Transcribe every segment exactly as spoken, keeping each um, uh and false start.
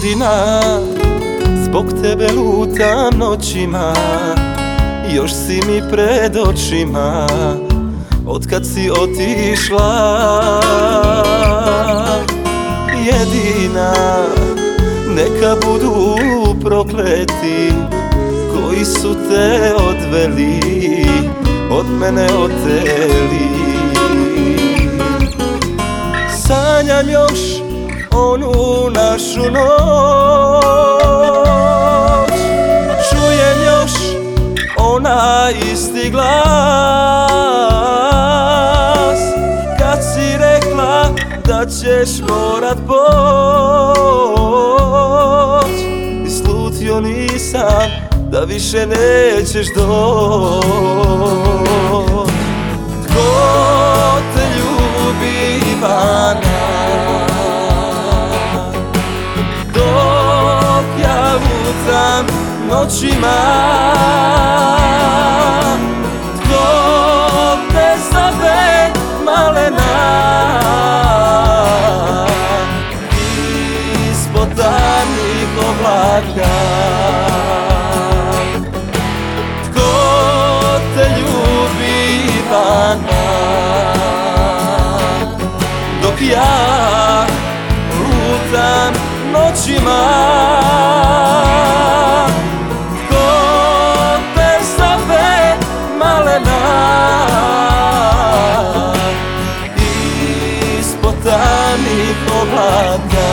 Jedina, zbog tebe lutam noćima, još si mi pred očima, otkad si otišla. Jedina, neka budu prokleti koji su te odveli, od mene oteli. Sanjam još onu našu noć, čujem još onaj isti glas, kad si rekla da ćeš morat poć. I slutio nisam da više nećeš doć. Tko te ljubi, Ivana, dok ja lutam noćima? Tko te zove, malena, ispod tamnih oblaka? Tko te ljubi, Ivana, dok ja lutam noćima? Tko te zove, malena, ispod tamnih oblaka?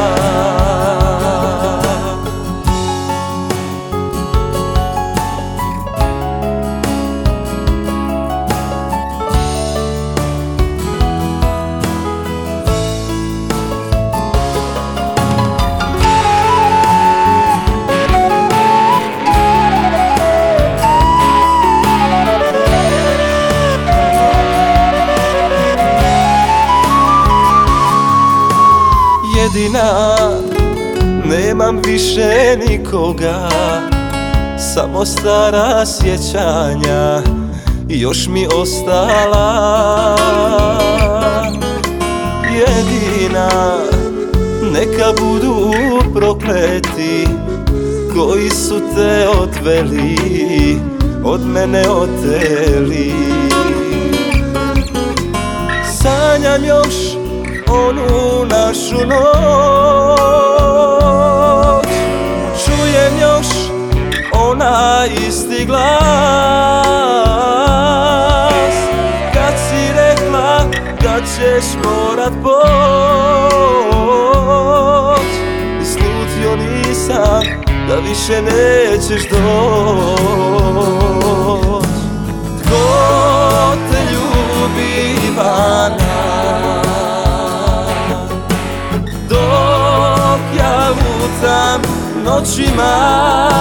Jedina, nemam više nikoga, samo stara sjećanja još mi ostala. Jedina, neka budu prokleti koji su te odveli, od mene oteli. Sanjam još onu našu noć, čujem još onaj isti glas, kad si rekla da ćeš morat poć. I slutio nisam da više nećeš doć. Tko te ljubi, Ivana, dok ja lutam noćima?